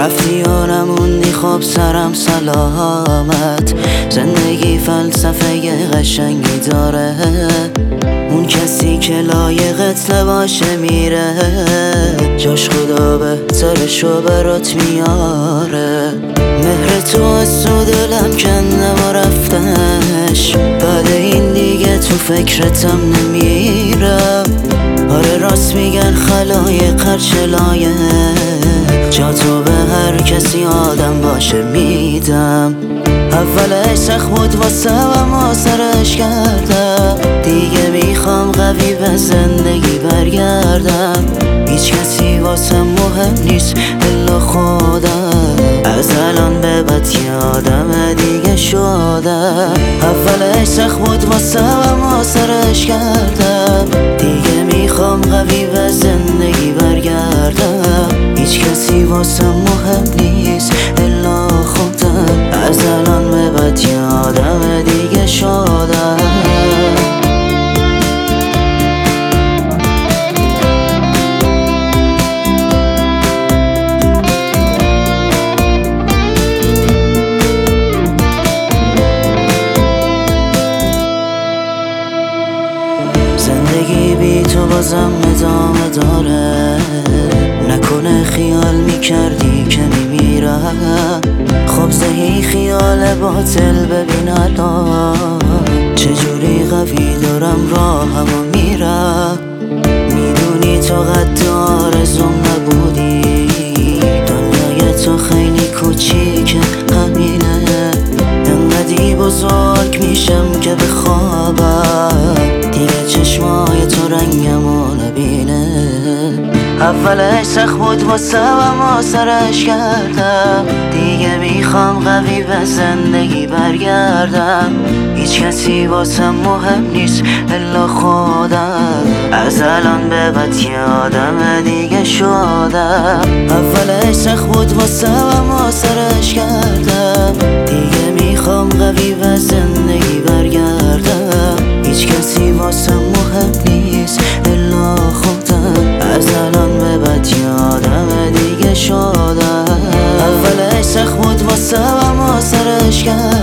رفتی و نموندی خب سرم سلامت. زندگی فلسفه قشنگی داره، اون کسی که لایقت نباشه میره، جاش خدا بهترشو برات میاره. مهر تو از تو دلم کنده و رفتش، بعد این دیگه تو فکرتم نمیرم. آره راست میگن خلایق هرچه لایق، جا تو به هر کسی آدم باشه میدم. اولش سخت بود واسم و سرش کردم، دیگه میخوام قوی به زندگی برگردم. هیچ کسی واسم مهم نیست الا خودم، از الان به بعد یادم دیگه شدم. اولش سخت بود واسم و سرش کردم، دیگه میخوام قوی به زندگی برگردم. هیچ کسی واسم مهم نیست الا خودم، از الان به بعد یادم دیگه شدم. زندگی بی تو بازم ادامه داره، نکنه خیال میکردی که میمیرم. خب زهی خیال باطل ببین الان، چجوری قوی دارم راهمو میرم. میدونی تو قد آرزوم نبودی، دنیای تو خیلی کوچیکه همینه. انقدی بزرگ میشم که بخوابم، دیگه چشمای تو رنگمو نبینه. اولش سخت بود واسم و سرش کردم، دیگه میخوام قوی به زندگی برگردم. هیچ کسی واسم مهم نیست الا خودم، از الان به بعد یادم دیگه شدم. اولش سخت بود واسم و سرش کردم، دیگه میخوام قوی به زندگی برگردم. هیچ کسی واسم مهم نیست الا خودم، از الان به بعد یادم دیگه شدم. اولش سخت بود واسم و سرش کردم،